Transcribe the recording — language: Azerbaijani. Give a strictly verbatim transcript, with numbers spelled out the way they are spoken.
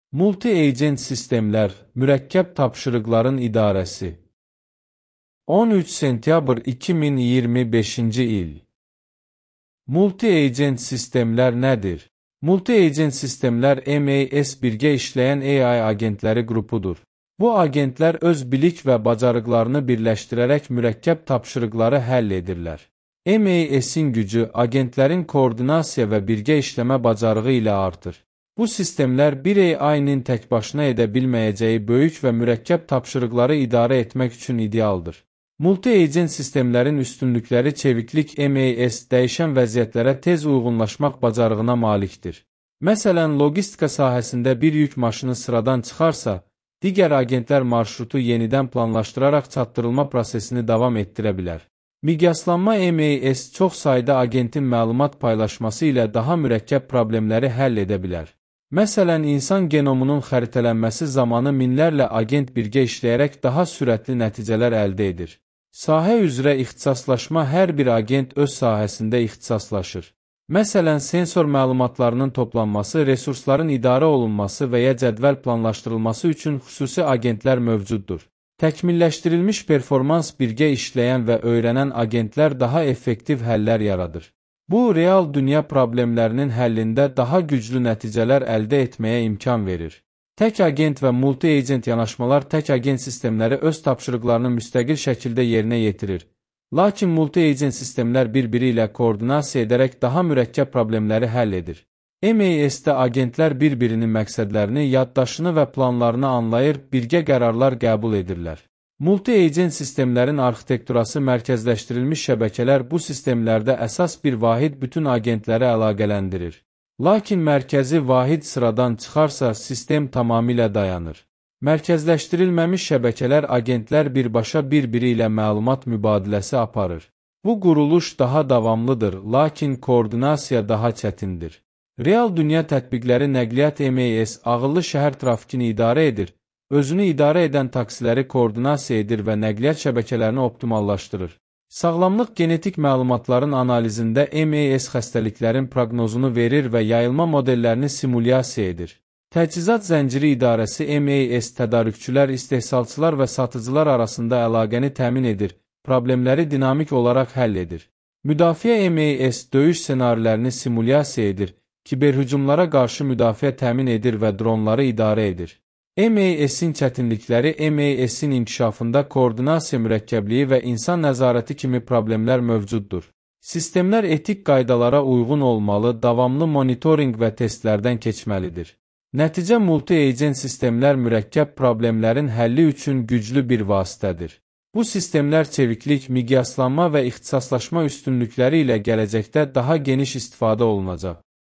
Multi-agent sistemlər, mürəkkəb tapşırıqların idarəsi. on üç sentyabr iki min iyirmi beşinci il. Multi-agent sistemlər nədir? Multi-agent sistemlər M A S birgə işləyən A I agentləri qrupudur. Bu agentlər öz bilik və bacarıqlarını birləşdirərək mürəkkəb tapşırıqları həll edirlər. M A S'in gücü agentlərin koordinasiya və birgə işləmə bacarığı ilə artır. Bu sistemlər bir A I-nin təkbaşına edə bilməyəcəyi böyük və mürəkkəb tapşırıqları idarə etmək üçün idealdır. Multi-agent sistemlərin üstünlükləri çeviklik M A S dəyişən vəziyyətlərə tez uyğunlaşmaq bacarığına malikdir. Məsələn, logistika sahəsində bir yük maşını sıradan çıxarsa, digər agentlər marşrutu yenidən planlaşdıraraq çatdırılma prosesini davam etdirə bilər. Miqyaslanma M A S çox sayda agentin məlumat paylaşması ilə daha mürəkkəb problemləri həll edə bilər. Məsələn, insan genomunun xəritələnməsi zamanı minlərlə agent birgə işləyərək daha sürətli nəticələr əldə edir. Sahə üzrə ixtisaslaşma hər bir agent öz sahəsində ixtisaslaşır. Məsələn, sensor məlumatlarının toplanması, resursların idarə olunması və ya cədvəl planlaşdırılması üçün xüsusi agentlər mövcuddur. Təkmilləşdirilmiş performans birgə işləyən və öyrənən agentlər daha effektiv həllər yaradır. Bu, real dünya problemlərinin həllində daha güclü nəticələr əldə etməyə imkan verir. Tək agent və multi-agent yanaşmalar tək agent sistemləri öz tapşırıqlarını müstəqil şəkildə yerinə yetirir. Lakin multi-agent sistemlər bir-biri ilə koordinasiya edərək daha mürəkkəb problemləri həll edir. M A S-də agentlər bir-birinin məqsədlərini, yaddaşını və planlarını anlayır, birgə qərarlar qəbul edirlər. Multi-agent sistemlərin arxitekturası mərkəzləşdirilmiş şəbəkələr bu sistemlərdə əsas bir vahid bütün agentləri əlaqələndirir. Lakin mərkəzi vahid sıradan çıxarsa, sistem tamamilə dayanır. Mərkəzləşdirilməmiş şəbəkələr agentlər birbaşa bir-biri ilə məlumat mübadiləsi aparır. Bu quruluş daha davamlıdır, lakin koordinasiya daha çətindir. Real dünya tətbiqləri nəqliyyat M A S ağıllı şəhər trafikini idarə edir, özünü idarə edən taksiləri koordinasiya edir və nəqliyyat şəbəkələrini optimallaşdırır. Sağlamlıq genetik məlumatların analizində M A S xəstəliklərin proqnozunu verir və yayılma modellərini simulyasiya edir. Təchizat zənciri idarəsi M A S tədarükçülər, istehsalçılar və satıcılar arasında əlaqəni təmin edir, problemləri dinamik olaraq həll edir. Müdafiə M A S döyüş ssenarilərini simulyasiya edir, kiberhücumlara qarşı müdafiə təmin edir və dronları idarə edir. M A S'in çətinlikləri M A S'in inkişafında koordinasiya mürəkkəbliyi və insan nəzarəti kimi problemlər mövcuddur. Sistemlər etik qaydalara uyğun olmalı, davamlı monitorinq və testlərdən keçməlidir. Nəticə multi-agent sistemlər mürəkkəb problemlərin həlli üçün güclü bir vasitədir. Bu sistemlər çeviklik, miqyaslanma və ixtisaslaşma üstünlükləri ilə gələcəkdə daha geniş istifadə olunacaq.